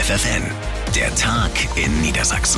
FFN, der Tag in Niedersachsen.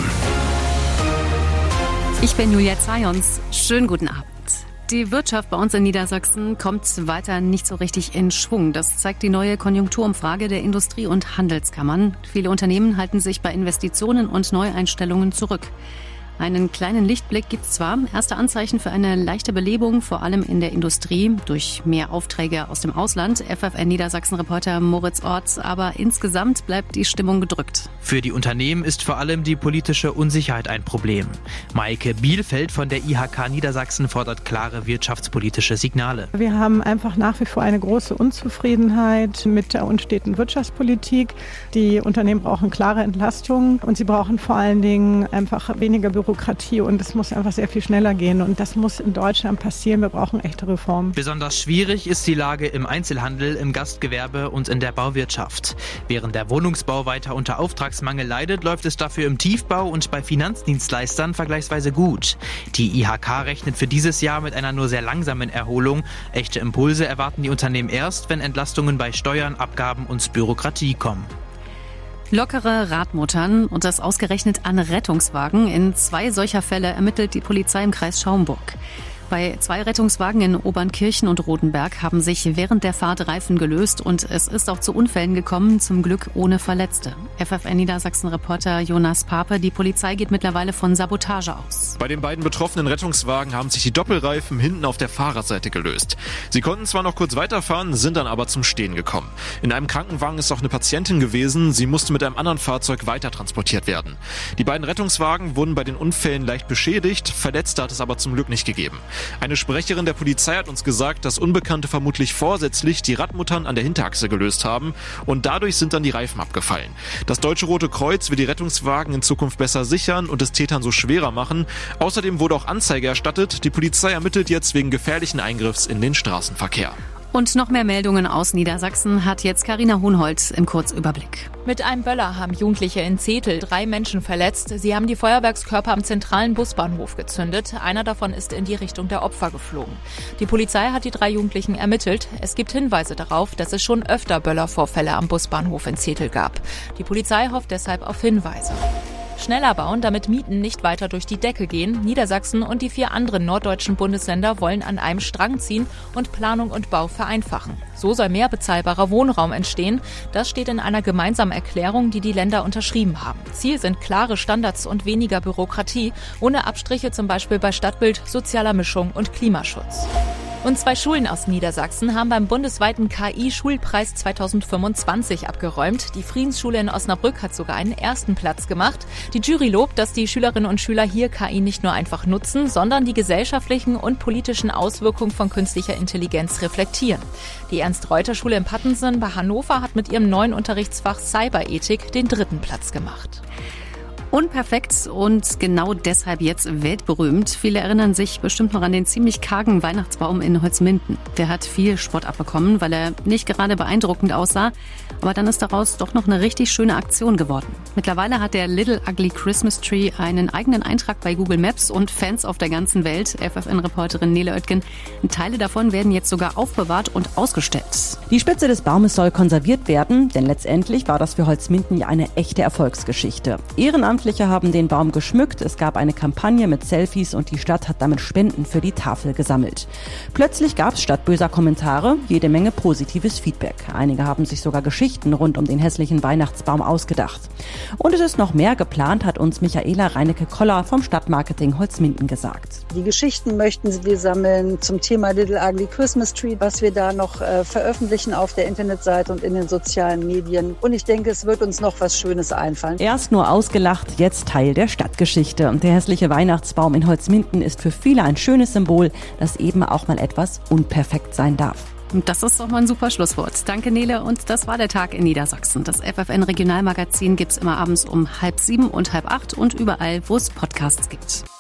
Ich bin Julia Zajons. Schönen guten Abend. Die Wirtschaft bei uns in Niedersachsen kommt weiter nicht so richtig in Schwung. Das zeigt die neue Konjunkturumfrage der Industrie- und Handelskammern. Viele Unternehmen halten sich bei Investitionen und Neueinstellungen zurück. Einen kleinen Lichtblick gibt es zwar, erste Anzeichen für eine leichte Belebung, vor allem in der Industrie, durch mehr Aufträge aus dem Ausland. FFN Niedersachsen-Reporter Moritz Orts, aber insgesamt bleibt die Stimmung gedrückt. Für die Unternehmen ist vor allem die politische Unsicherheit ein Problem. Maike Bielfeld von der IHK Niedersachsen fordert klare wirtschaftspolitische Signale. Wir haben einfach nach wie vor eine große Unzufriedenheit mit der unsteten Wirtschaftspolitik. Die Unternehmen brauchen klare Entlastung und sie brauchen vor allen Dingen einfach weniger Bürokratie und es muss einfach sehr viel schneller gehen und das muss in Deutschland passieren. Wir brauchen echte Reformen. Besonders schwierig ist die Lage im Einzelhandel, im Gastgewerbe und in der Bauwirtschaft. Während der Wohnungsbau weiter unter Auftragsmangel leidet, läuft es dafür im Tiefbau und bei Finanzdienstleistern vergleichsweise gut. Die IHK rechnet für dieses Jahr mit einer nur sehr langsamen Erholung. Echte Impulse erwarten die Unternehmen erst, wenn Entlastungen bei Steuern, Abgaben und Bürokratie kommen. Lockere Radmuttern und das ausgerechnet an Rettungswagen. In 2 solcher Fälle ermittelt die Polizei im Kreis Schaumburg. Bei 2 Rettungswagen in Obernkirchen und Rotenberg haben sich während der Fahrt Reifen gelöst und es ist auch zu Unfällen gekommen, zum Glück ohne Verletzte. FFN Niedersachsen-Reporter Jonas Pape, die Polizei geht mittlerweile von Sabotage aus. Bei den beiden betroffenen Rettungswagen haben sich die Doppelreifen hinten auf der Fahrerseite gelöst. Sie konnten zwar noch kurz weiterfahren, sind dann aber zum Stehen gekommen. In einem Krankenwagen ist auch eine Patientin gewesen, sie musste mit einem anderen Fahrzeug weiter transportiert werden. Die beiden Rettungswagen wurden bei den Unfällen leicht beschädigt, Verletzte hat es aber zum Glück nicht gegeben. Eine Sprecherin der Polizei hat uns gesagt, dass Unbekannte vermutlich vorsätzlich die Radmuttern an der Hinterachse gelöst haben und dadurch sind dann die Reifen abgefallen. Das Deutsche Rote Kreuz will die Rettungswagen in Zukunft besser sichern und es Tätern so schwerer machen. Außerdem wurde auch Anzeige erstattet. Die Polizei ermittelt jetzt wegen gefährlichen Eingriffs in den Straßenverkehr. Und noch mehr Meldungen aus Niedersachsen hat jetzt Carina Hohnholz im Kurzüberblick. Mit einem Böller haben Jugendliche in Zetel 3 Menschen verletzt. Sie haben die Feuerwerkskörper am zentralen Busbahnhof gezündet. Einer davon ist in die Richtung der Opfer geflogen. Die Polizei hat die 3 Jugendlichen ermittelt. Es gibt Hinweise darauf, dass es schon öfter Böllervorfälle am Busbahnhof in Zetel gab. Die Polizei hofft deshalb auf Hinweise. Schneller bauen, damit Mieten nicht weiter durch die Decke gehen. Niedersachsen und die 4 anderen norddeutschen Bundesländer wollen an einem Strang ziehen und Planung und Bau vereinfachen. So soll mehr bezahlbarer Wohnraum entstehen. Das steht in einer gemeinsamen Erklärung, die die Länder unterschrieben haben. Ziel sind klare Standards und weniger Bürokratie, ohne Abstriche zum Beispiel bei Stadtbild, sozialer Mischung und Klimaschutz. Und 2 Schulen aus Niedersachsen haben beim bundesweiten KI-Schulpreis 2025 abgeräumt. Die Friedensschule in Osnabrück hat sogar einen 1. Platz gemacht. Die Jury lobt, dass die Schülerinnen und Schüler hier KI nicht nur einfach nutzen, sondern die gesellschaftlichen und politischen Auswirkungen von künstlicher Intelligenz reflektieren. Die Ernst-Reuter-Schule in Pattensen bei Hannover hat mit ihrem neuen Unterrichtsfach Cyberethik den 3. Platz gemacht. Unperfekt und genau deshalb jetzt weltberühmt. Viele erinnern sich bestimmt noch an den ziemlich kargen Weihnachtsbaum in Holzminden. Der hat viel Spott abbekommen, weil er nicht gerade beeindruckend aussah. Aber dann ist daraus doch noch eine richtig schöne Aktion geworden. Mittlerweile hat der Little Ugly Christmas Tree einen eigenen Eintrag bei Google Maps und Fans auf der ganzen Welt. FFN-Reporterin Nele Oetgen. Teile davon werden jetzt sogar aufbewahrt und ausgestellt. Die Spitze des Baumes soll konserviert werden, denn letztendlich war das für Holzminden ja eine echte Erfolgsgeschichte. Ehrenamtliche haben den Baum geschmückt, es gab eine Kampagne mit Selfies und die Stadt hat damit Spenden für die Tafel gesammelt. Plötzlich gab es statt böser Kommentare jede Menge positives Feedback. Einige haben sich sogar Geschichten rund um den hässlichen Weihnachtsbaum ausgedacht. Und es ist noch mehr geplant, hat uns Michaela Reinecke-Koller vom Stadtmarketing Holzminden gesagt. Die Geschichten möchten wir sammeln zum Thema Little Ugly Christmas Tree, was wir da noch veröffentlichen auf der Internetseite und in den sozialen Medien. Und ich denke, es wird uns noch was Schönes einfallen. Erst nur ausgelacht, jetzt Teil der Stadtgeschichte. Und der hässliche Weihnachtsbaum in Holzminden ist für viele ein schönes Symbol, das eben auch mal etwas unperfekt sein darf. Und das ist doch mal ein super Schlusswort. Danke, Nele. Und das war der Tag in Niedersachsen. Das FFN-Regionalmagazin gibt's immer abends um 6:30 und 7:30 und überall, wo es Podcasts gibt.